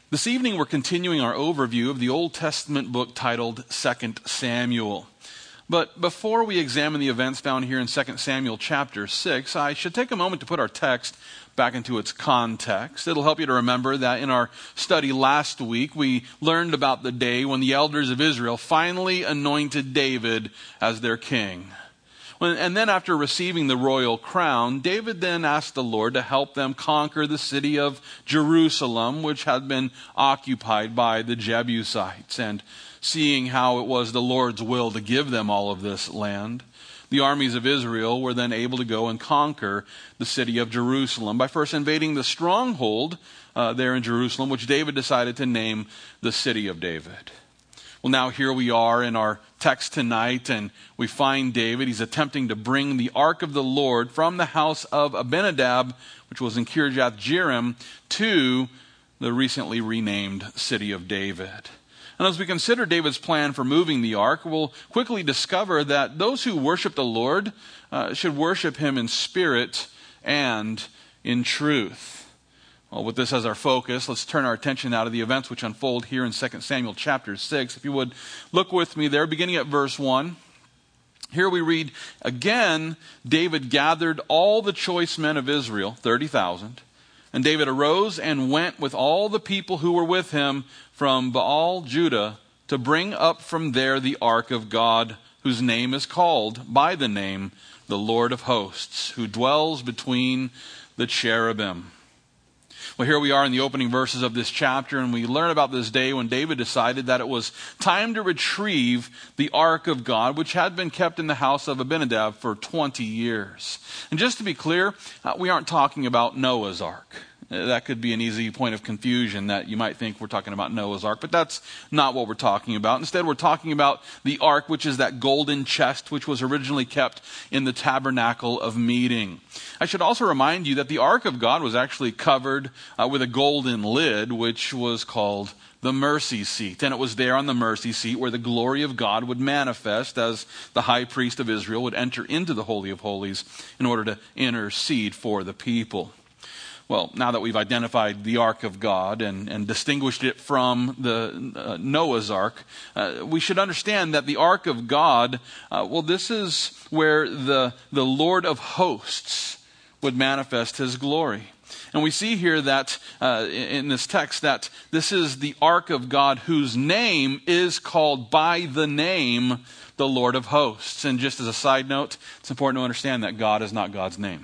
This evening we're continuing our overview of the Old Testament book titled 2 Samuel. But before we examine the events found here in 2 Samuel chapter 6, I should take a moment to put our text back into its context. It'll help you to remember that in our study last week, we learned about the day when the elders of Israel finally anointed David as their king. And then after receiving the royal crown, David then asked the Lord to help them conquer the city of Jerusalem, which had been occupied by the Jebusites. And seeing how it was the Lord's will to give them all of this land, the armies of Israel were then able to go and conquer the city of Jerusalem by first invading the stronghold there in Jerusalem, which David decided to name the City of David. Well, now here we are in our text tonight, and we find David. He's attempting to bring the ark of the Lord from the house of Abinadab, which was in Kirjath Jearim, to the recently renamed City of David. And as we consider David's plan for moving the ark, we'll quickly discover that those who worship the Lord should worship him in spirit and in truth. Well, with this as our focus, let's turn our attention now to the events which unfold here in 2 Samuel chapter 6. If you would look with me there, beginning at verse 1. Here we read, "Again, David gathered all the choice men of Israel, 30,000. And David arose and went with all the people who were with him from Baal, Judah, to bring up from there the ark of God, whose name is called by the name, the Lord of hosts, who dwells between the cherubim." Well, here we are in the opening verses of this chapter, and we learn about this day when David decided that it was time to retrieve the ark of God, which had been kept in the house of Abinadab for 20 years. And just to be clear, we aren't talking about Noah's ark. That could be an easy point of confusion, that you might think we're talking about Noah's ark, but that's not what we're talking about. Instead, we're talking about the ark, which is that golden chest which was originally kept in the tabernacle of meeting. I should also remind you that the ark of God was actually covered with a golden lid, which was called the mercy seat. And it was there on the mercy seat where the glory of God would manifest as the high priest of Israel would enter into the Holy of Holies in order to intercede for the people. Well, now that we've identified the ark of God and distinguished it from the Noah's ark, we should understand that the ark of God, this is where the Lord of hosts would manifest his glory. And we see here that in this text that this is the ark of God whose name is called by the name, the Lord of hosts. And just as a side note, it's important to understand that God is not God's name.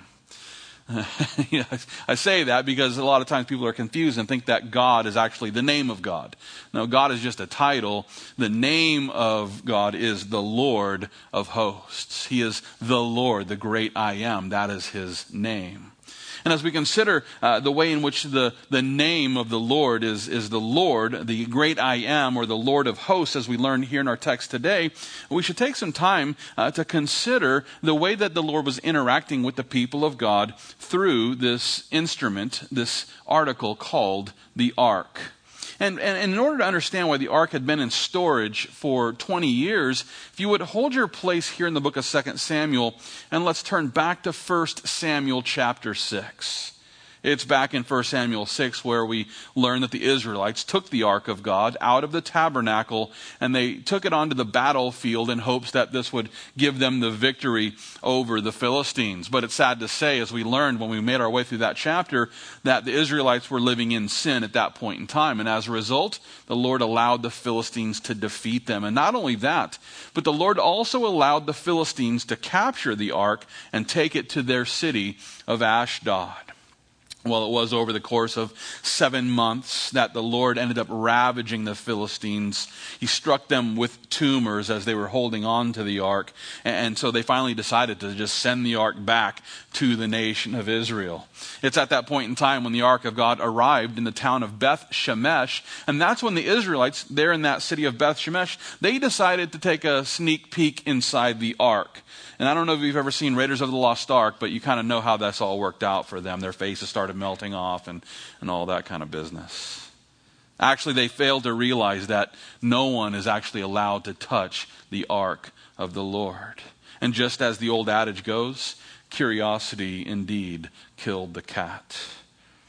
I say that because a lot of times people are confused and think that God is actually the name of God. No, God is just a title. The name of God is the Lord of hosts. He is the Lord, the great I am. That is his name. And as we consider the way in which the name of the Lord is the Lord, the great I am, or the Lord of hosts, as we learn here in our text today, we should take some time to consider the way that the Lord was interacting with the people of God through this instrument, this article called the ark. And in order to understand why the ark had been in storage for 20 years, if you would hold your place here in the book of 2 Samuel, and let's turn back to 1 Samuel chapter 6. It's back in 1 Samuel 6 where we learn that the Israelites took the ark of God out of the tabernacle and they took it onto the battlefield in hopes that this would give them the victory over the Philistines. But it's sad to say, as we learned when we made our way through that chapter, that the Israelites were living in sin at that point in time. And as a result, the Lord allowed the Philistines to defeat them. And not only that, but the Lord also allowed the Philistines to capture the ark and take it to their city of Ashdod. Well, it was over the course of 7 months that the Lord ended up ravaging the Philistines. He struck them with tumors as they were holding on to the ark. And so they finally decided to just send the ark back to the nation of Israel. It's at that point in time when the ark of God arrived in the town of Beth Shemesh. And that's when the Israelites, there in that city of Beth Shemesh, they decided to take a sneak peek inside the ark. And I don't know if you've ever seen Raiders of the Lost Ark, but you kind of know how that's all worked out for them. Their faces started melting off and all that kind of business. Actually, they failed to realize that no one is actually allowed to touch the ark of the Lord. And just as the old adage goes, curiosity indeed killed the cat. As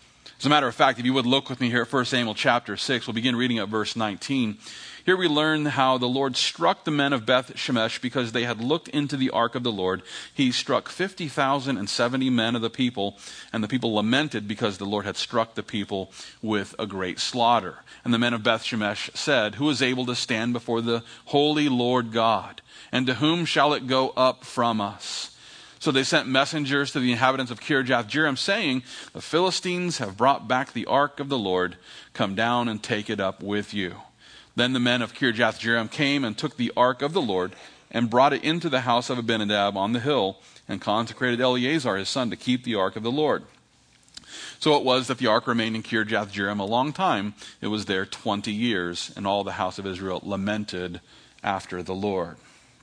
As a matter of fact, if you would look with me here at 1 Samuel chapter 6, we'll begin reading at verse 19. Here we learn how the Lord struck the men of Beth Shemesh because they had looked into the ark of the Lord. He struck 50,070 men of the people, and the people lamented because the Lord had struck the people with a great slaughter. And the men of Beth Shemesh said, "Who is able to stand before the holy Lord God? And to whom shall it go up from us?" So they sent messengers to the inhabitants of Kirjath-jearim, saying, "The Philistines have brought back the ark of the Lord. Come down and take it up with you." Then the men of Kirjath-jearim came and took the ark of the Lord and brought it into the house of Abinadab on the hill and consecrated Eleazar his son to keep the ark of the Lord. So it was that the ark remained in Kirjath-jearim a long time. It was there 20 years, and all the house of Israel lamented after the Lord.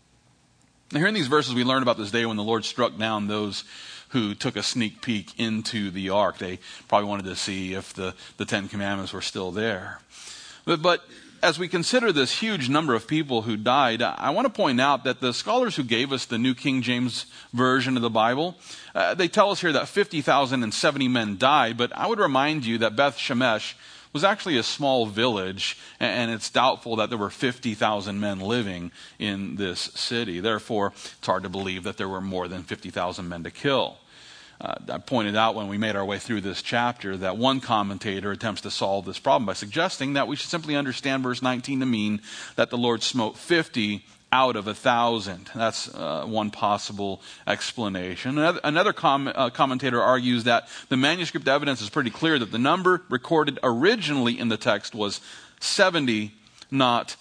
Now here in these verses we learn about this day when the Lord struck down those who took a sneak peek into the ark. They probably wanted to see if the Ten Commandments were still there. But as we consider this huge number of people who died, I want to point out that the scholars who gave us the New King James Version of the Bible, they tell us here that 50,070 men died, but I would remind you that Beth Shemesh was actually a small village, and it's doubtful that there were 50,000 men living in this city. Therefore, it's hard to believe that there were more than 50,000 men to kill. I pointed out when we made our way through this chapter that one commentator attempts to solve this problem by suggesting that we should simply understand verse 19 to mean that the Lord smote 50 out of 1,000. That's one possible explanation. Another commentator argues that the manuscript evidence is pretty clear that the number recorded originally in the text was 70, not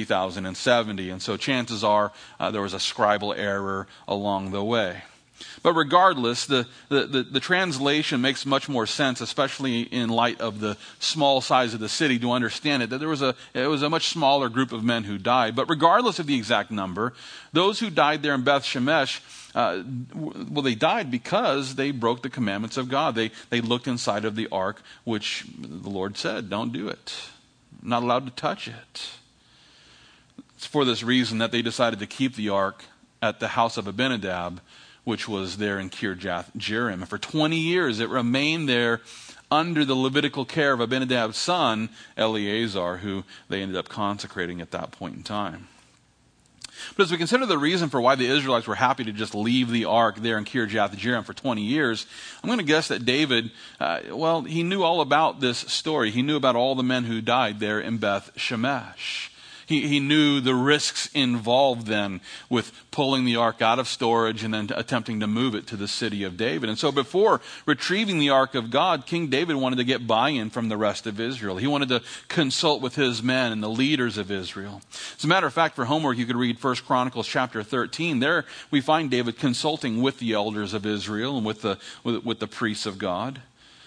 50,070. And so chances are there was a scribal error along the way. But regardless, the translation makes much more sense, especially in light of the small size of the city, to understand it, that it was a much smaller group of men who died. But regardless of the exact number, those who died there in Beth Shemesh, they died because they broke the commandments of God. They looked inside of the ark, which the Lord said, don't do it. I'm not allowed to touch it. It's for this reason that they decided to keep the ark at the house of Abinadab, which was there in Kirjath-jearim. And for 20 years it remained there under the Levitical care of Abinadab's son, Eleazar, who they ended up consecrating at that point in time. But as we consider the reason for why the Israelites were happy to just leave the ark there in Kirjath-jearim for 20 years, I'm going to guess that David, he knew all about this story. He knew about all the men who died there in Beth Shemesh. He knew the risks involved then with pulling the ark out of storage and then attempting to move it to the city of David. And so before retrieving the ark of God, King David wanted to get buy-in from the rest of Israel. He wanted to consult with his men and the leaders of Israel. As a matter of fact, for homework, you could read 1 Chronicles chapter 13. There we find David consulting with the elders of Israel and with the priests of God.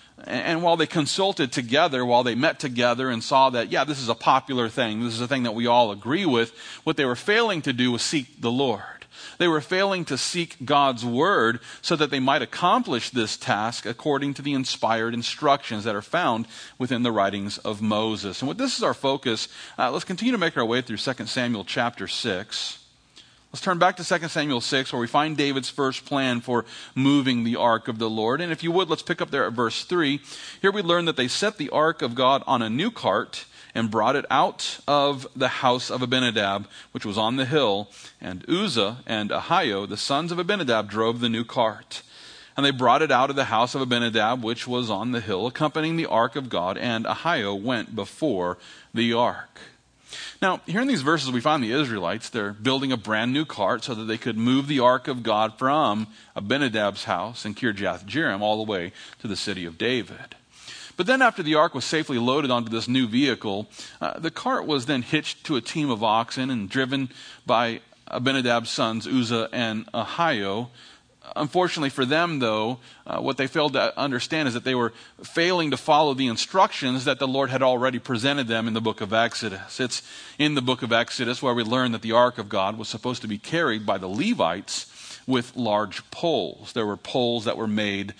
And while they consulted together, while they met together and saw that, this is a popular thing, this is a thing that we all agree with, what they were failing to do was seek the Lord. They were failing to seek God's word so that they might accomplish this task according to the inspired instructions that are found within the writings of Moses. And with this as our focus, let's continue to make our way through 2 Samuel chapter 6. Let's turn back to 2 Samuel 6, where we find David's first plan for moving the ark of the Lord. And if you would, let's pick up there at verse 3. Here we learn that they set the ark of God on a new cart and brought it out of the house of Abinadab, which was on the hill. And Uzzah and Ahio, the sons of Abinadab, drove the new cart. And they brought it out of the house of Abinadab, which was on the hill, accompanying the ark of God. And Ahio went before the ark. Now, here in these verses, we find the Israelites, they're building a brand new cart so that they could move the ark of God from Abinadab's house in Kirjath-jearim all the way to the city of David. But then after the ark was safely loaded onto this new vehicle, the cart was then hitched to a team of oxen and driven by Abinadab's sons Uzzah and Ahio. Unfortunately for them, though, what they failed to understand is that they were failing to follow the instructions that the Lord had already presented them in the book of Exodus. It's in the book of Exodus where we learn that the ark of God was supposed to be carried by the Levites with large poles. There were poles that were made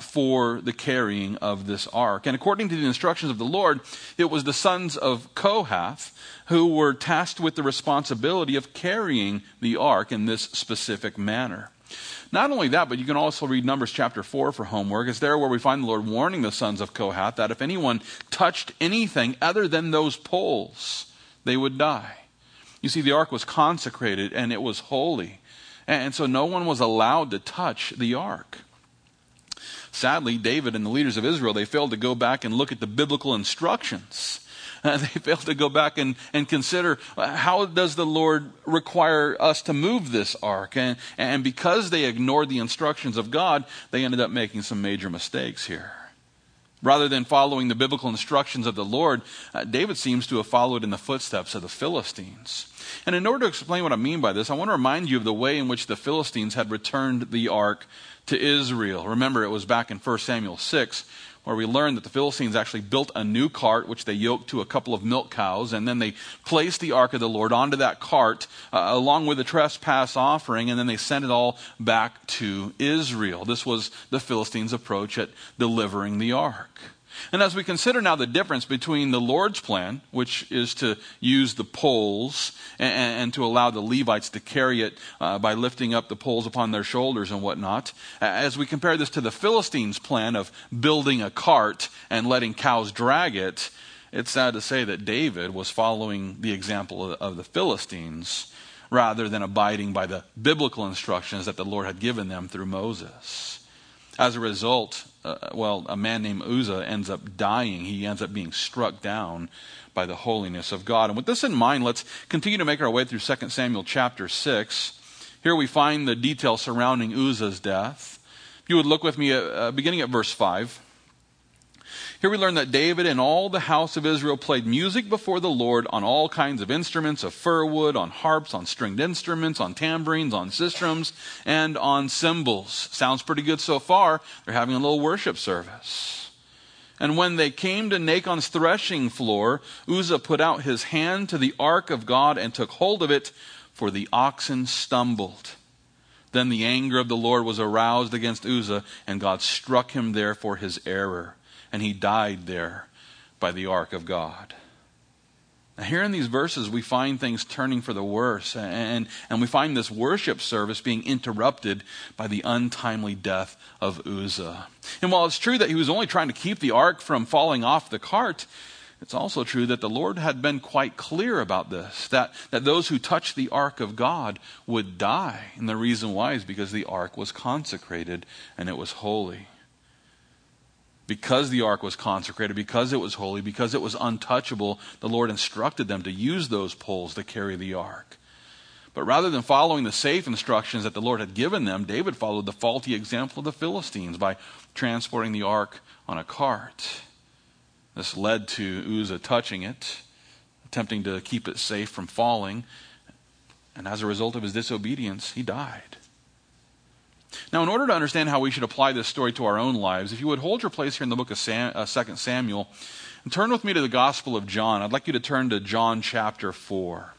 for the carrying of this ark. And according to the instructions of the Lord, it was the sons of Kohath who were tasked with the responsibility of carrying the ark in this specific manner. Not only that, but you can also read Numbers chapter 4 for homework. It's there where we find the Lord warning the sons of Kohath that if anyone touched anything other than those poles, they would die. You see, the ark was consecrated and it was holy. And so no one was allowed to touch the ark. Sadly, David and the leaders of Israel, they failed to go back and look at the biblical instructions. They failed to go back and consider how does the Lord require us to move this ark. And because they ignored the instructions of God, they ended up making some major mistakes here. Rather than following the biblical instructions of the Lord, David seems to have followed in the footsteps of the Philistines. And in order to explain what I mean by this, I want to remind you of the way in which the Philistines had returned the ark to Israel. Remember, it was back in 1 Samuel 6 where we learned that the Philistines actually built a new cart, which they yoked to a couple of milk cows, and then they placed the ark of the Lord onto that cart along with the trespass offering, and then they sent it all back to Israel. This was the Philistines' approach at delivering the ark. And as we consider now the difference between the Lord's plan, which is to use the poles and to allow the Levites to carry it by lifting up the poles upon their shoulders and whatnot, as we compare this to the Philistines' plan of building a cart and letting cows drag it, it's sad to say that David was following the example of the Philistines rather than abiding by the biblical instructions that the Lord had given them through Moses. As a result, a man named Uzzah ends up dying. He ends up being struck down by the holiness of God. And with this in mind, let's continue to make our way through 2 Samuel chapter 6. Here we find the details surrounding Uzzah's death. If you would look with me beginning at verse 5. Here we learn that David and all the house of Israel played music before the Lord on all kinds of instruments of fir wood, on harps, on stringed instruments, on tambourines, on sistrums, and on cymbals. Sounds pretty good so far. They're having a little worship service. And when they came to Nachon's threshing floor, Uzzah put out his hand to the ark of God and took hold of it, for the oxen stumbled. Then the anger of the Lord was aroused against Uzzah, and God struck him there for his error. And he died there by the ark of God. Now here in these verses, we find things turning for the worse. And we find this worship service being interrupted by the untimely death of Uzzah. And while it's true that he was only trying to keep the ark from falling off the cart, it's also true that the Lord had been quite clear about this, that those who touched the ark of God would die. And the reason why is because the ark was consecrated and it was holy. Because the ark was consecrated, because it was holy, because it was untouchable, the Lord instructed them to use those poles to carry the ark. But rather than following the safe instructions that the Lord had given them, David followed the faulty example of the Philistines by transporting the ark on a cart. This led to Uzzah touching it, attempting to keep it safe from falling. And as a result of his disobedience, he died. Now, in order to understand how we should apply this story to our own lives, if you would hold your place here in the book of 2 Samuel, and turn with me to the Gospel of John. I'd like you to turn to John chapter 4.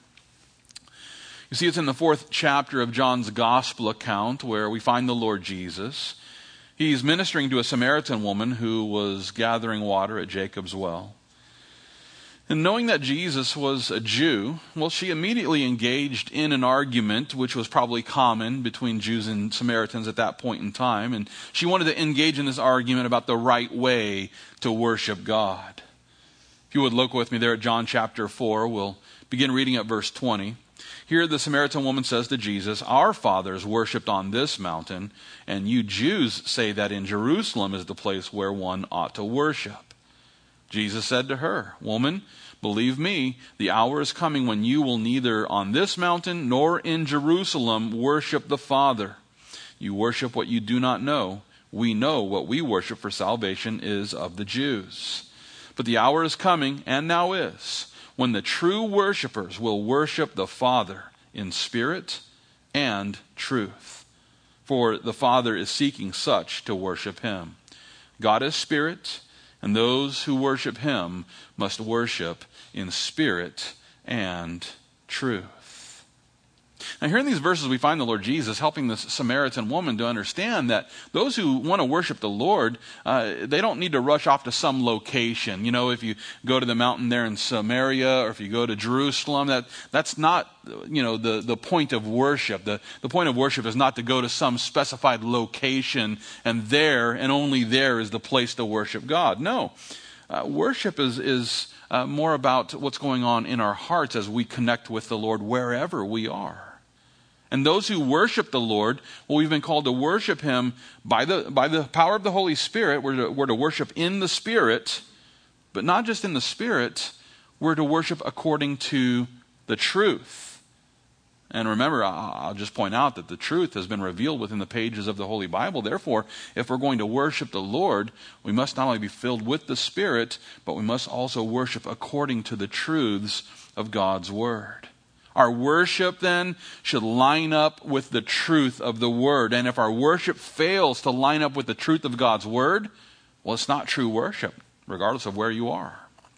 You see, it's in the 4th chapter of John's Gospel account where we find the Lord Jesus. He's ministering to a Samaritan woman who was gathering water at Jacob's well. And knowing that Jesus was a Jew, she immediately engaged in an argument, which was probably common between Jews and Samaritans at that point in time. And she wanted to engage in this argument about the right way to worship God. If you would look with me there at John chapter 4, we'll begin reading at verse 20. Here the Samaritan woman says to Jesus, "Our fathers worshipped on this mountain, and you Jews say that in Jerusalem is the place where one ought to worship." Jesus said to her, "Woman, believe me, the hour is coming when you will neither on this mountain nor in Jerusalem worship the Father. You worship what you do not know. We know what we worship, for salvation is of the Jews. But the hour is coming, and now is, when the true worshipers will worship the Father in spirit and truth. For the Father is seeking such to worship him. God is spirit, and those who worship him must worship in spirit and truth." Now, here in these verses, we find the Lord Jesus helping this Samaritan woman to understand that those who want to worship the Lord, they don't need to rush off to some location. If you go to the mountain there in Samaria, or if you go to Jerusalem, that's not, the point of worship. The point of worship is not to go to some specified location, and there, and only there, is the place to worship God. No. Worship is more about what's going on in our hearts as we connect with the Lord wherever we are. And those who worship the Lord, well, we've been called to worship Him by the power of the Holy Spirit. We're to worship in the Spirit, but not just in the Spirit. We're to worship according to the truth. And remember, I'll just point out that the truth has been revealed within the pages of the Holy Bible. Therefore, if we're going to worship the Lord, we must not only be filled with the Spirit, but we must also worship according to the truths of God's Word. Our worship then should line up with the truth of the Word. And if our worship fails to line up with the truth of God's Word, well, it's not true worship, regardless of where you are.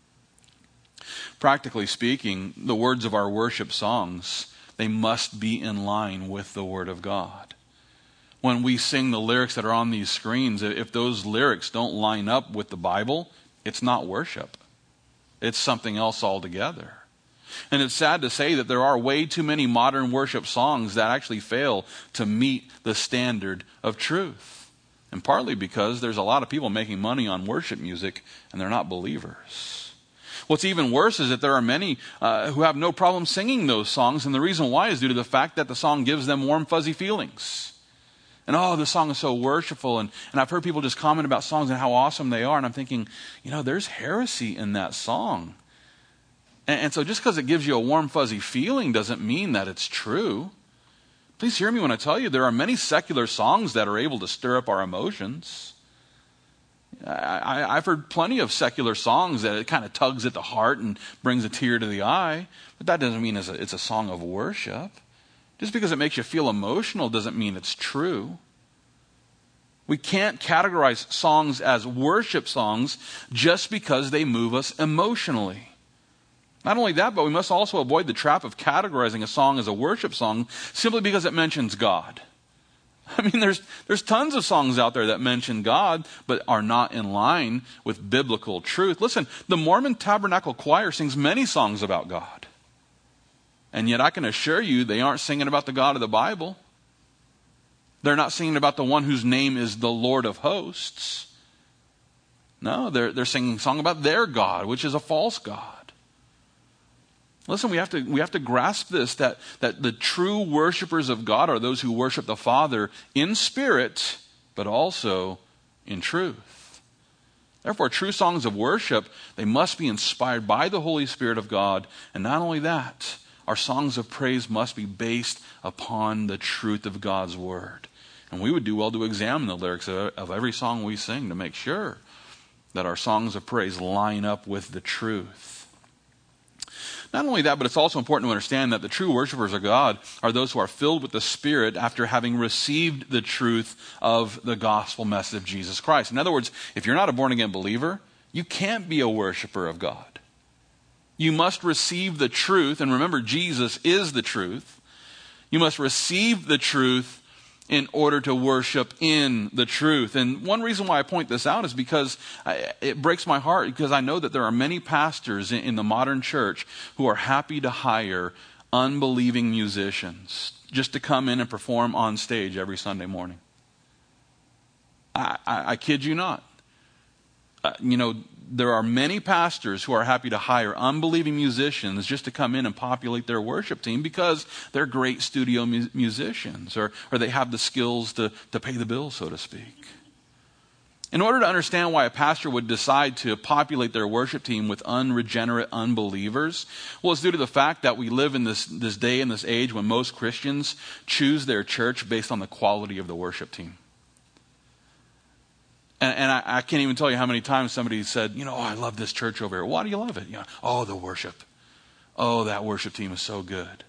Practically speaking, the words of our worship songs, they must be in line with the Word of God. When we sing the lyrics that are on these screens, if those lyrics don't line up with the Bible, it's not worship. It's something else altogether. And it's sad to say that there are way too many modern worship songs that actually fail to meet the standard of truth. And partly because there's a lot of people making money on worship music and they're not believers. What's even worse is that there are many who have no problem singing those songs, and the reason why is due to the fact that the song gives them warm, fuzzy feelings. And the song is so worshipful, and I've heard people just comment about songs and how awesome they are, and I'm thinking, there's heresy in that song. And so just because it gives you a warm, fuzzy feeling doesn't mean that it's true. Please hear me when I tell you there are many secular songs that are able to stir up our emotions. I've heard plenty of secular songs that it kind of tugs at the heart and brings a tear to the eye, but that doesn't mean it's a song of worship. Just because it makes you feel emotional doesn't mean it's true. We can't categorize songs as worship songs just because they move us emotionally. Not only that, but we must also avoid the trap of categorizing a song as a worship song simply because it mentions God. I mean, there's tons of songs out there that mention God, but are not in line with biblical truth. Listen, the Mormon Tabernacle Choir sings many songs about God. And yet I can assure you they aren't singing about the God of the Bible. They're not singing about the one whose name is the Lord of hosts. No, they're singing a song about their God, which is a false God. Listen, we have to grasp this, that the true worshipers of God are those who worship the Father in spirit, but also in truth. Therefore, true songs of worship, they must be inspired by the Holy Spirit of God. And not only that, our songs of praise must be based upon the truth of God's Word. And we would do well to examine the lyrics of every song we sing to make sure that our songs of praise line up with the truth. Not only that, but it's also important to understand that the true worshipers of God are those who are filled with the Spirit after having received the truth of the gospel message of Jesus Christ. In other words, if you're not a born-again believer, you can't be a worshiper of God. You must receive the truth, and remember, Jesus is the truth. You must receive the truth in order to worship in the truth. And one reason why I point this out is because it breaks my heart, because I know that there are many pastors in the modern church who are happy to hire unbelieving musicians just to come in and perform on stage every Sunday morning. I kid you not. There are many pastors who are happy to hire unbelieving musicians just to come in and populate their worship team because they're great studio musicians or they have the skills to pay the bills, so to speak. In order to understand why a pastor would decide to populate their worship team with unregenerate unbelievers, well, it's due to the fact that we live in this day and this age when most Christians choose their church based on the quality of the worship team. And I can't even tell you how many times somebody said, I love this church over here. Why do you love it? The worship. Oh, that worship team is so good.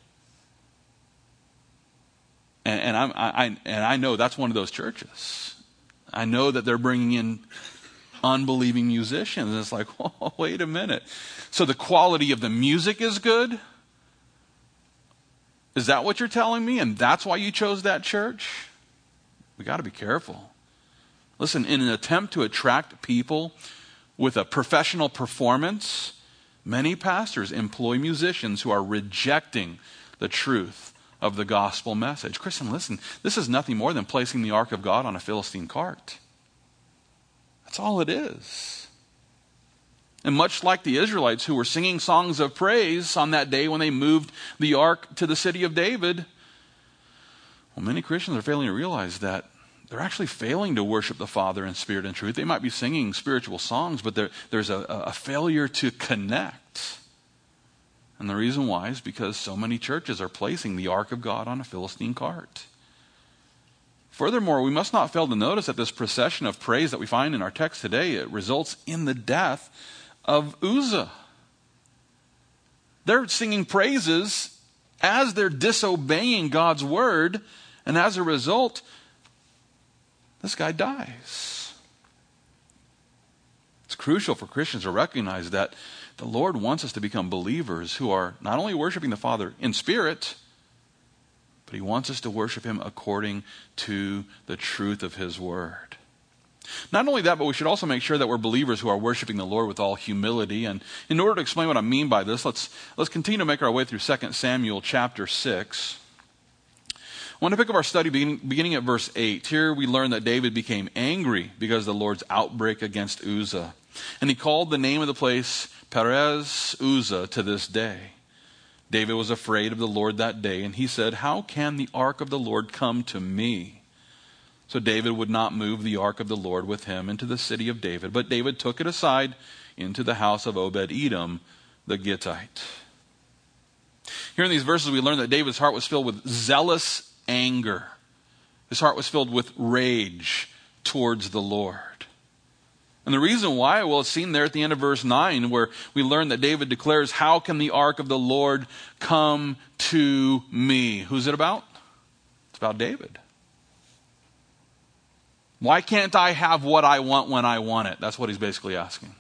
And I know that's one of those churches. I know that they're bringing in unbelieving musicians. And it's like, wait a minute. So the quality of the music is good? Is that what you're telling me? And that's why you chose that church? We got to be careful. Listen, in an attempt to attract people with a professional performance, many pastors employ musicians who are rejecting the truth of the gospel message. Christian, listen, this is nothing more than placing the ark of God on a Philistine cart. That's all it is. And much like the Israelites who were singing songs of praise on that day when they moved the ark to the city of David, well, many Christians are failing to realize that they're actually failing to worship the Father in spirit and truth. They might be singing spiritual songs, but there's a failure to connect. And the reason why is because so many churches are placing the ark of God on a Philistine cart. Furthermore, we must not fail to notice that this procession of praise that we find in our text today, it results in the death of Uzzah. They're singing praises as they're disobeying God's word, and as a result, this guy dies. It's crucial for Christians to recognize that the Lord wants us to become believers who are not only worshiping the Father in spirit, but he wants us to worship him according to the truth of his word. Not only that, but we should also make sure that we're believers who are worshiping the Lord with all humility. And in order to explain what I mean by this, let's continue to make our way through 2 Samuel chapter 6. I want to pick up our study beginning at verse 8. Here we learn that David became angry because of the Lord's outbreak against Uzzah. And he called the name of the place Perez Uzzah to this day. David was afraid of the Lord that day, and he said, "How can the ark of the Lord come to me?" So David would not move the ark of the Lord with him into the city of David, but David took it aside into the house of Obed-Edom the Gittite. Here in these verses we learn that David's heart was filled with zealous anger. His heart was filled with rage towards the Lord. And the reason why, well, it's seen there at the end of verse 9, where we learn that David declares, "How can the ark of the Lord come to me?" Who's it about? It's about David. Why can't I have what I want when I want it? That's what he's basically asking.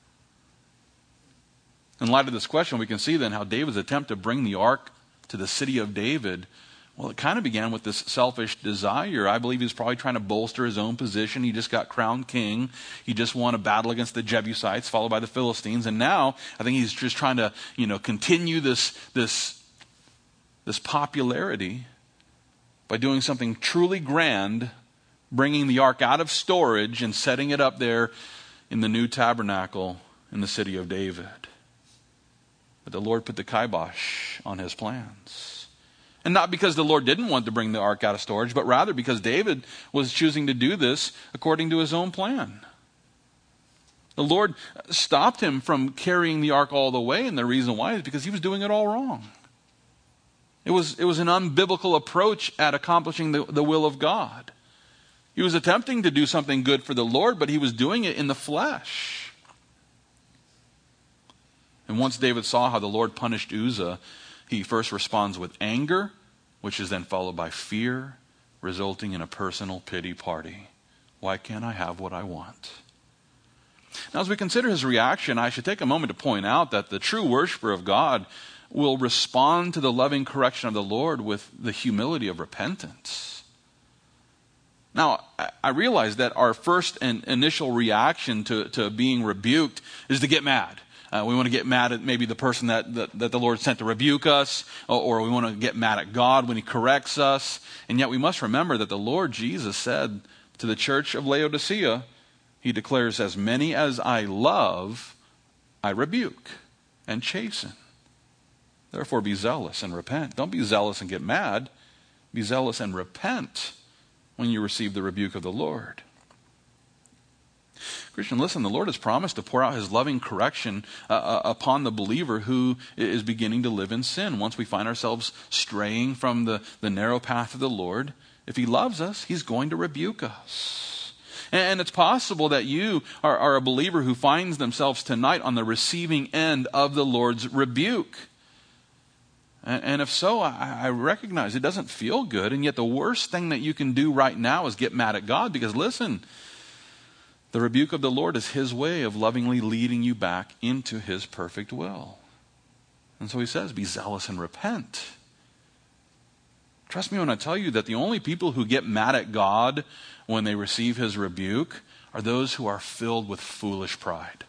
In light of this question, we can see then how David's attempt to bring the ark to the city of David, well, it kind of began with this selfish desire. I believe he's probably trying to bolster his own position. He just got crowned king. He just won a battle against the Jebusites, followed by the Philistines. And now I think he's just trying to, continue this popularity by doing something truly grand, bringing the ark out of storage and setting it up there in the new tabernacle in the city of David. But the Lord put the kibosh on his plans. And not because the Lord didn't want to bring the ark out of storage, but rather because David was choosing to do this according to his own plan. The Lord stopped him from carrying the ark all the way, and the reason why is because he was doing it all wrong. It was an unbiblical approach at accomplishing the will of God. He was attempting to do something good for the Lord, but he was doing it in the flesh. And once David saw how the Lord punished Uzzah, he first responds with anger, which is then followed by fear, resulting in a personal pity party. Why can't I have what I want? Now, as we consider his reaction, I should take a moment to point out that the true worshiper of God will respond to the loving correction of the Lord with the humility of repentance. Now, I realize that our first and initial reaction to being rebuked is to get mad. We want to get mad at maybe the person that the Lord sent to rebuke us, or we want to get mad at God when he corrects us. And yet we must remember that the Lord Jesus said to the church of Laodicea, he declares, "As many as I love, I rebuke and chasten. Therefore be zealous and repent." Don't be zealous and get mad. Be zealous and repent when you receive the rebuke of the Lord. Christian, listen, the Lord has promised to pour out his loving correction upon the believer who is beginning to live in sin. Once we find ourselves straying from the narrow path of the Lord, if he loves us, he's going to rebuke us. And it's possible that you are a believer who finds themselves tonight on the receiving end of the Lord's rebuke. And if so, I recognize it doesn't feel good, and yet the worst thing that you can do right now is get mad at God, because listen, the rebuke of the Lord is his way of lovingly leading you back into his perfect will. And so he says, be zealous and repent. Trust me when I tell you that the only people who get mad at God when they receive his rebuke are those who are filled with foolish pride.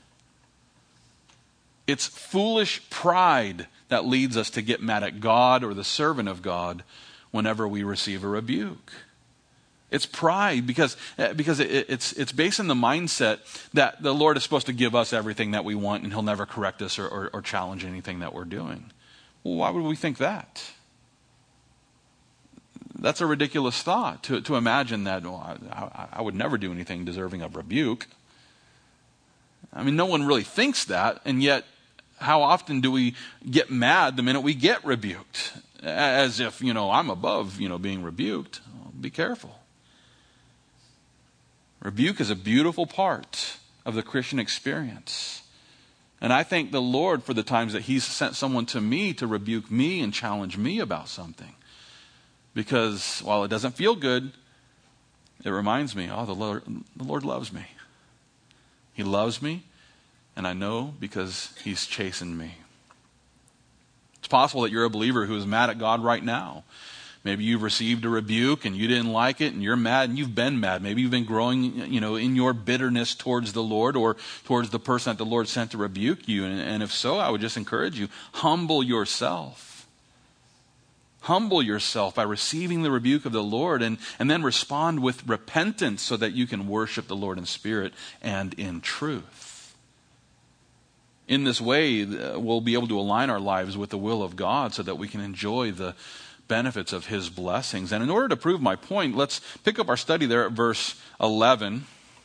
It's foolish pride that leads us to get mad at God or the servant of God whenever we receive a rebuke. It's pride because it's based on the mindset that the Lord is supposed to give us everything that we want and he'll never correct us or challenge anything that we're doing. Well, why would we think that? That's a ridiculous thought to imagine that I would never do anything deserving of rebuke. I mean, no one really thinks that, and yet how often do we get mad the minute we get rebuked? As if, I'm above, being rebuked. Well, be careful. Rebuke is a beautiful part of the Christian experience. And I thank the Lord for the times that he's sent someone to me to rebuke me and challenge me about something. Because while it doesn't feel good, it reminds me, the Lord loves me. He loves me, and I know because he's chastened me. It's possible that you're a believer who is mad at God right now. Maybe you've received a rebuke and you didn't like it and you're mad and you've been mad. Maybe you've been growing, in your bitterness towards the Lord or towards the person that the Lord sent to rebuke you. And if so, I would just encourage you, humble yourself. Humble yourself by receiving the rebuke of the Lord and then respond with repentance so that you can worship the Lord in spirit and in truth. In this way, we'll be able to align our lives with the will of God so that we can enjoy the benefits of his blessings. And in order to prove my point, let's pick up our study there at verse 11.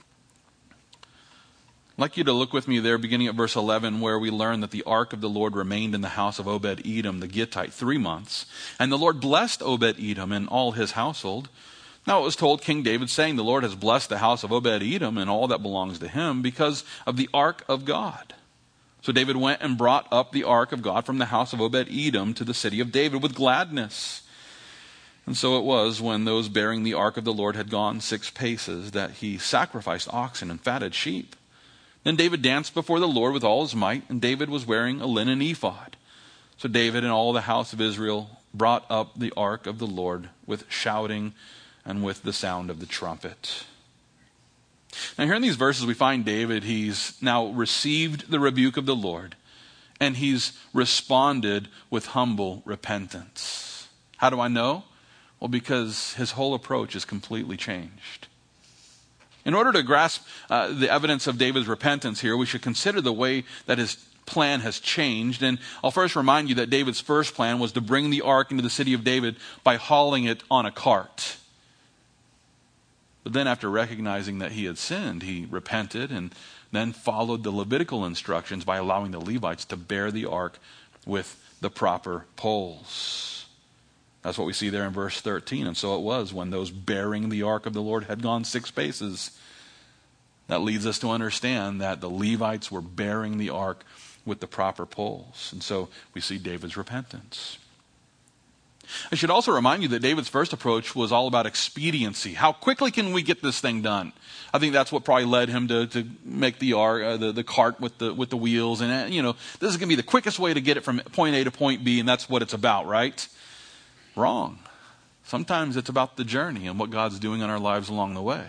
I'd like you to look with me there beginning at verse 11 where we learn that the ark of the Lord remained in the house of Obed-Edom the Gittite 3 months. And the Lord blessed Obed-Edom and all his household. Now it was told King David saying, the Lord has blessed the house of Obed-Edom and all that belongs to him because of the ark of God. So David went and brought up the ark of God from the house of Obed-Edom to the city of David with gladness. And so it was when those bearing the ark of the Lord had gone 6 paces that he sacrificed oxen and fatted sheep. Then David danced before the Lord with all his might, and David was wearing a linen ephod. So David and all the house of Israel brought up the ark of the Lord with shouting and with the sound of the trumpet. Now here in these verses we find David, he's now received the rebuke of the Lord, and he's responded with humble repentance. How do I know? Well, because his whole approach is completely changed. In order to grasp the evidence of David's repentance here, we should consider the way that his plan has changed. And I'll first remind you that David's first plan was to bring the ark into the city of David by hauling it on a cart. But then after recognizing that he had sinned, he repented and then followed the Levitical instructions by allowing the Levites to bear the ark with the proper poles. That's what we see there in verse 13. And so it was when those bearing the ark of the Lord had gone 6 paces. That leads us to understand that the Levites were bearing the ark with the proper poles. And so we see David's repentance. I should also remind you that David's first approach was all about expediency. How quickly can we get this thing done? I think that's what probably led him to make the ark, the cart with the wheels. And this is going to be the quickest way to get it from point A to point B, and that's what it's about, right? Wrong. Sometimes it's about the journey and what God's doing in our lives along the way.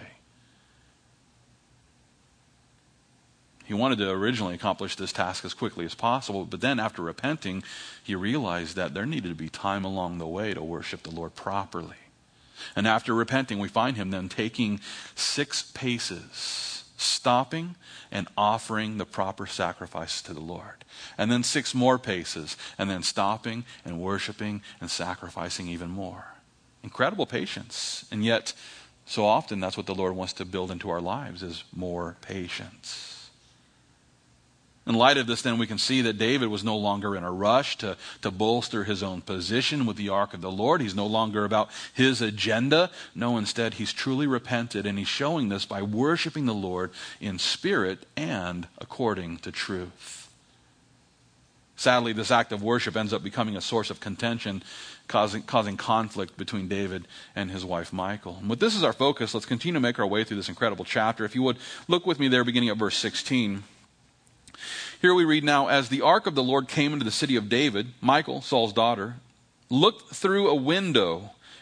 He wanted to originally accomplish this task as quickly as possible, but then after repenting, he realized that there needed to be time along the way to worship the Lord properly. And after repenting, we find him then taking 6 paces, stopping and offering the proper sacrifice to the Lord. And then 6 more paces, and then stopping and worshiping and sacrificing even more. Incredible patience. And yet, so often that's what the Lord wants to build into our lives, is more patience. In light of this, then, we can see that David was no longer in a rush to bolster his own position with the ark of the Lord. He's no longer about his agenda. No, instead, he's truly repented, and he's showing this by worshiping the Lord in spirit and according to truth. Sadly, this act of worship ends up becoming a source of contention, causing conflict between David and his wife Michal. And with this as our focus, let's continue to make our way through this incredible chapter. If you would, look with me there beginning at verse 16. Here we read, now, as the ark of the Lord came into the city of David, Michal, Saul's daughter, looked through a window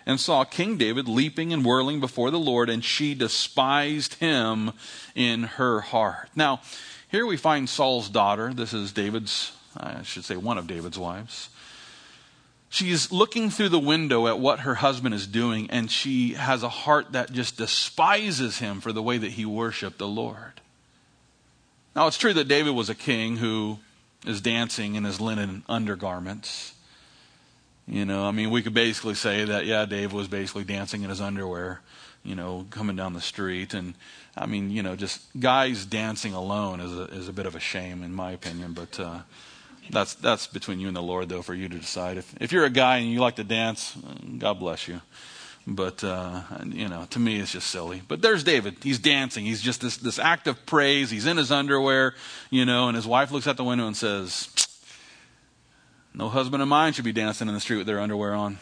and saw King David leaping and whirling before the Lord, and she despised him in her heart. Now, here we find Saul's daughter. This is one of David's wives. She's looking through the window at what her husband is doing, and she has a heart that just despises him for the way that he worshiped the Lord. Now, it's true that David was a king who is dancing in his linen undergarments. We could basically say that, David was basically dancing in his underwear, coming down the street. And, just guys dancing alone is a bit of a shame, in my opinion. But that's between you and the Lord, though, for you to decide. If you're a guy and you like to dance, God bless you. But, to me, it's just silly. But there's David. He's dancing. He's just this act of praise. He's in his underwear, and his wife looks out the window and says, "No husband of mine should be dancing in the street with their underwear on."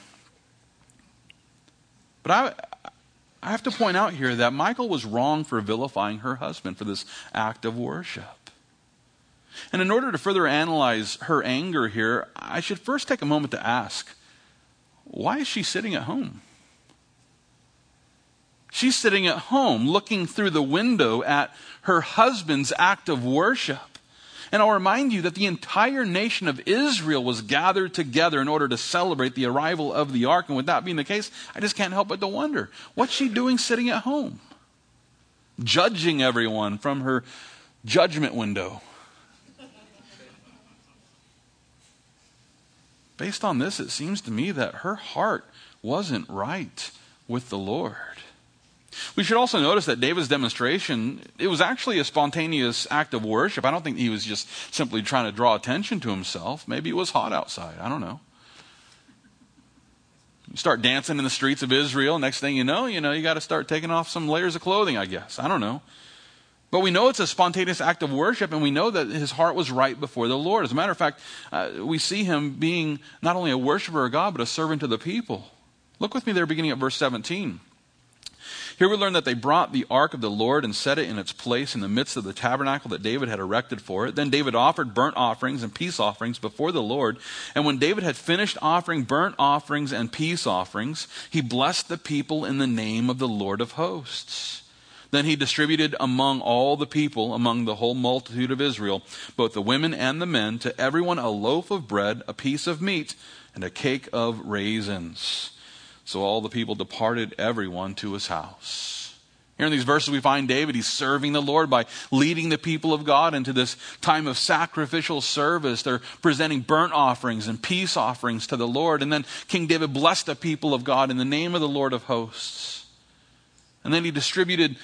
But I have to point out here that Michal was wrong for vilifying her husband for this act of worship. And in order to further analyze her anger here, I should first take a moment to ask, why is she sitting at home? She's sitting at home looking through the window at her husband's act of worship. And I'll remind you that the entire nation of Israel was gathered together in order to celebrate the arrival of the ark. And with that being the case, I just can't help but to wonder, what's she doing sitting at home? Judging everyone from her judgment window. Based on this, it seems to me that her heart wasn't right with the Lord. We should also notice that David's demonstration, it was actually a spontaneous act of worship. I don't think he was just simply trying to draw attention to himself. Maybe it was hot outside. I don't know. You start dancing in the streets of Israel. Next thing you know, you got to start taking off some layers of clothing, I guess. I don't know. But we know it's a spontaneous act of worship, and we know that his heart was right before the Lord. As a matter of fact, we see him being not only a worshiper of God, but a servant to the people. Look with me there beginning at verse 17. Here we learn that they brought the ark of the Lord and set it in its place in the midst of the tabernacle that David had erected for it. Then David offered burnt offerings and peace offerings before the Lord. And when David had finished offering burnt offerings and peace offerings, he blessed the people in the name of the Lord of hosts. Then he distributed among all the people, among the whole multitude of Israel, both the women and the men, to everyone a loaf of bread, a piece of meat, and a cake of raisins. So all the people departed, everyone to his house. Here in these verses we find David, he's serving the Lord by leading the people of God into this time of sacrificial service. They're presenting burnt offerings and peace offerings to the Lord. And then King David blessed the people of God in the name of the Lord of hosts. And then he distributed,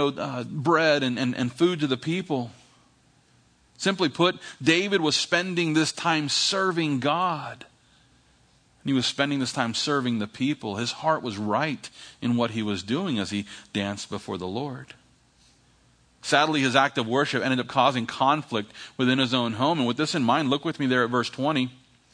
bread and food to the people. Simply put, David was spending this time serving God. And he was spending this time serving the people. His heart was right in what he was doing as he danced before the Lord. Sadly, his act of worship ended up causing conflict within his own home. And with this in mind, look with me there at verse 20.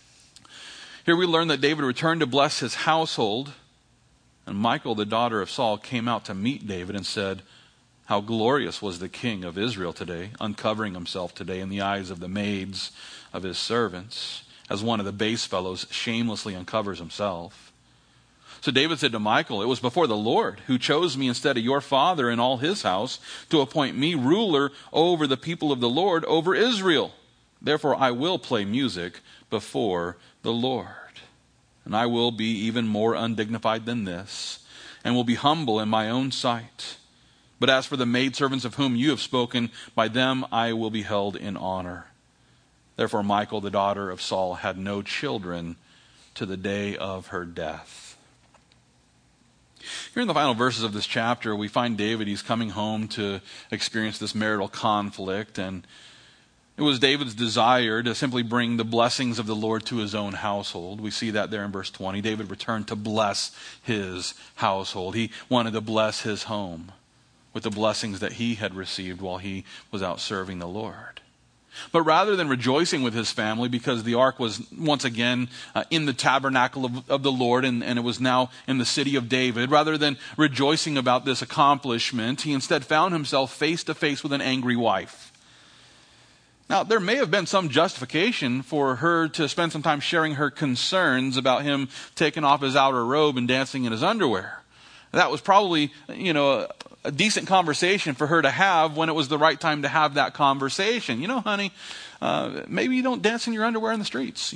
Here we learn that David returned to bless his household. And Michal, the daughter of Saul, came out to meet David and said, "How glorious was the king of Israel today, uncovering himself today in the eyes of the maids of his servants, as one of the base fellows shamelessly uncovers himself." So David said to Michal, "It was before the Lord who chose me instead of your father and all his house to appoint me ruler over the people of the Lord, over Israel. Therefore I will play music before the Lord. And I will be even more undignified than this, and will be humble in my own sight. But as for the maidservants of whom you have spoken, by them I will be held in honor." Therefore Michal, the daughter of Saul, had no children to the day of her death. Here in the final verses of this chapter, we find David, he's coming home to experience this marital conflict. And it was David's desire to simply bring the blessings of the Lord to his own household. We see that there in verse 20. David returned to bless his household. He wanted to bless his home with the blessings that he had received while he was out serving the Lord. But rather than rejoicing with his family because the ark was once again in the tabernacle of the Lord and it was now in the city of David, rather than rejoicing about this accomplishment, he instead found himself face to face with an angry wife. Now, there may have been some justification for her to spend some time sharing her concerns about him taking off his outer robe and dancing in his underwear. That was probably, a decent conversation for her to have when it was the right time to have that conversation. Honey, maybe you don't dance in your underwear in the streets,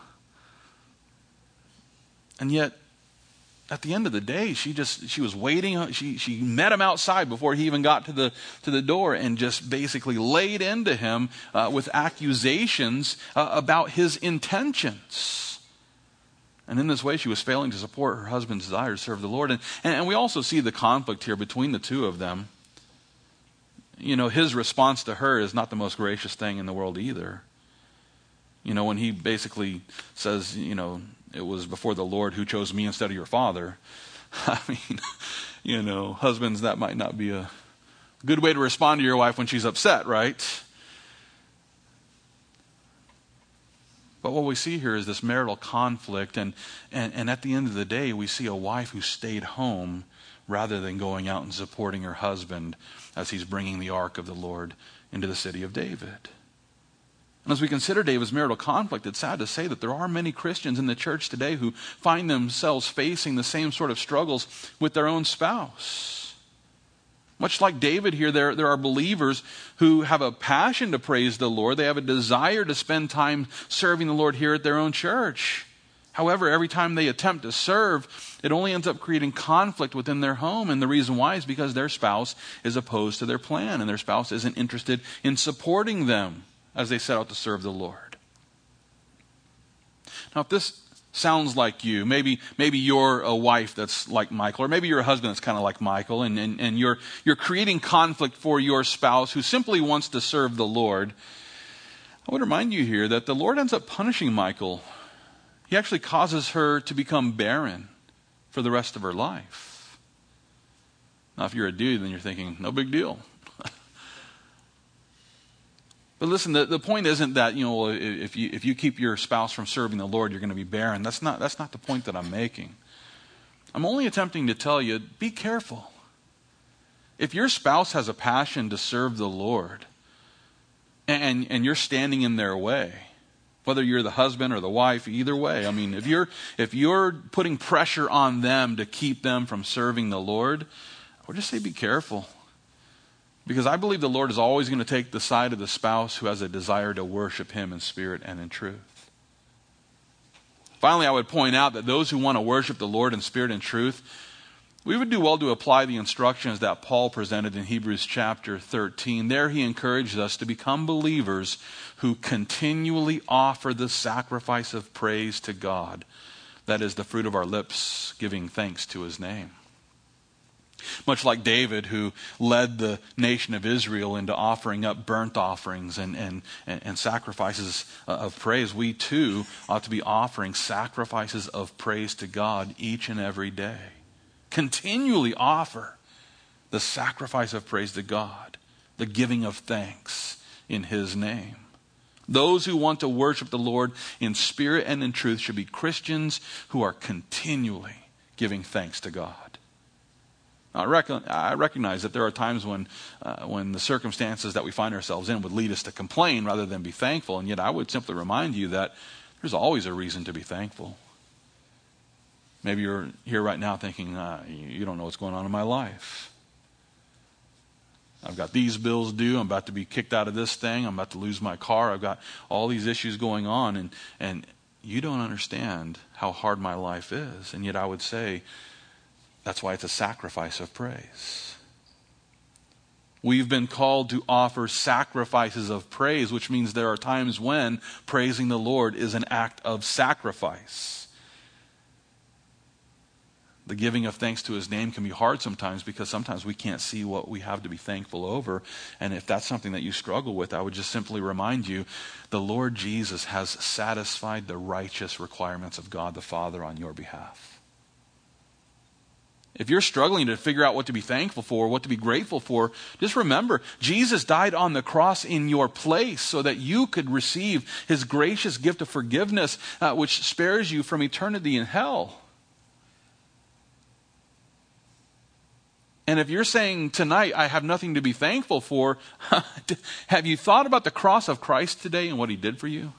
And yet, at the end of the day, she was waiting. She met him outside before he even got to the door, and just basically laid into him with accusations about his intentions. And in this way, she was failing to support her husband's desire to serve the Lord. And we also see the conflict here between the two of them. His response to her is not the most gracious thing in the world either. When he basically says, it was before the Lord who chose me instead of your father. I mean, husbands, that might not be a good way to respond to your wife when she's upset, right? But what we see here is this marital conflict, and at the end of the day, we see a wife who stayed home rather than going out and supporting her husband as he's bringing the ark of the Lord into the city of David. And as we consider David's marital conflict, it's sad to say that there are many Christians in the church today who find themselves facing the same sort of struggles with their own spouse. Much like David here, there are believers who have a passion to praise the Lord. They have a desire to spend time serving the Lord here at their own church. However, every time they attempt to serve, it only ends up creating conflict within their home. And the reason why is because their spouse is opposed to their plan, and their spouse isn't interested in supporting them as they set out to serve the Lord. Now, if this sounds like you, maybe you're a wife that's like Michal, or maybe you're a husband that's kind of like Michal, and you're creating conflict for your spouse who simply wants to serve the Lord, I would remind you here that the Lord ends up punishing Michal. He actually causes her to become barren for the rest of her life. Now, if you're a dude, then you're thinking, no big deal. But listen, the point isn't that, if you keep your spouse from serving the Lord, you're going to be barren. That's not the point that I'm making. I'm only attempting to tell you, be careful. If your spouse has a passion to serve the Lord, and you're standing in their way, whether you're the husband or the wife, either way, if you're putting pressure on them to keep them from serving the Lord, I would just say be careful. Because I believe the Lord is always going to take the side of the spouse who has a desire to worship Him in spirit and in truth. Finally, I would point out that those who want to worship the Lord in spirit and truth, we would do well to apply the instructions that Paul presented in Hebrews chapter 13. There he encouraged us to become believers who continually offer the sacrifice of praise to God. That is the fruit of our lips, giving thanks to His name. Much like David, who led the nation of Israel into offering up burnt offerings and sacrifices of praise, we too ought to be offering sacrifices of praise to God each and every day. Continually offer the sacrifice of praise to God, the giving of thanks in His name. Those who want to worship the Lord in spirit and in truth should be Christians who are continually giving thanks to God. I recognize that there are times when the circumstances that we find ourselves in would lead us to complain rather than be thankful. And yet I would simply remind you that there's always a reason to be thankful. Maybe you're here right now thinking, you don't know what's going on in my life. I've got these bills due. I'm about to be kicked out of this thing. I'm about to lose my car. I've got all these issues going on. And you don't understand how hard my life is. And yet I would say, that's why it's a sacrifice of praise. We've been called to offer sacrifices of praise, which means there are times when praising the Lord is an act of sacrifice. The giving of thanks to His name can be hard sometimes because sometimes we can't see what we have to be thankful over. And if that's something that you struggle with, I would just simply remind you, the Lord Jesus has satisfied the righteous requirements of God the Father on your behalf. If you're struggling to figure out what to be thankful for, what to be grateful for, just remember, Jesus died on the cross in your place so that you could receive His gracious gift of forgiveness, which spares you from eternity in hell. And if you're saying tonight, I have nothing to be thankful for, have you thought about the cross of Christ today and what he did for you?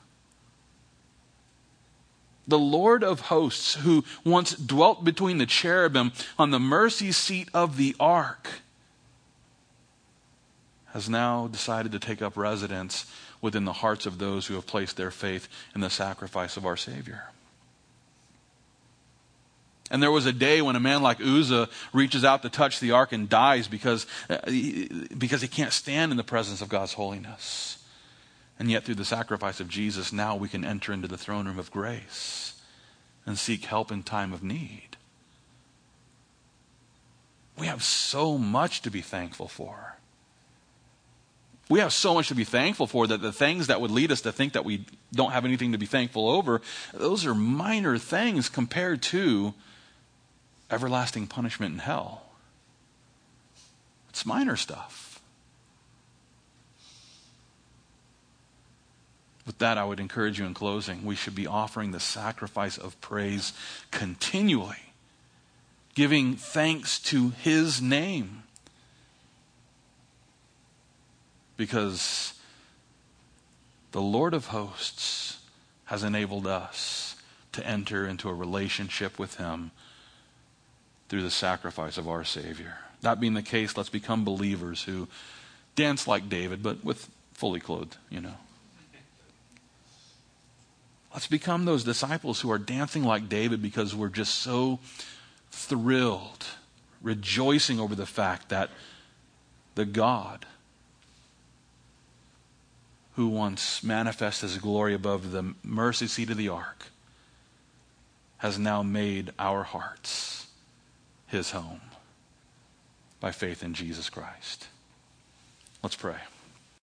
The Lord of hosts, who once dwelt between the cherubim on the mercy seat of the ark, has now decided to take up residence within the hearts of those who have placed their faith in the sacrifice of our Savior. And there was a day when a man like Uzzah reaches out to touch the ark and dies because he can't stand in the presence of God's holiness. And yet through the sacrifice of Jesus, now we can enter into the throne room of grace and seek help in time of need. We have so much to be thankful for. We have so much to be thankful for that the things that would lead us to think that we don't have anything to be thankful over, those are minor things compared to everlasting punishment in hell. It's minor stuff. With that, I would encourage you in closing, we should be offering the sacrifice of praise continually, giving thanks to his name. Because the Lord of hosts has enabled us to enter into a relationship with him through the sacrifice of our Savior. That being the case, let's become believers who dance like David, but with fully clothed, Let's become those disciples who are dancing like David because we're just so thrilled, rejoicing over the fact that the God who once manifested his glory above the mercy seat of the ark has now made our hearts his home by faith in Jesus Christ. Let's pray.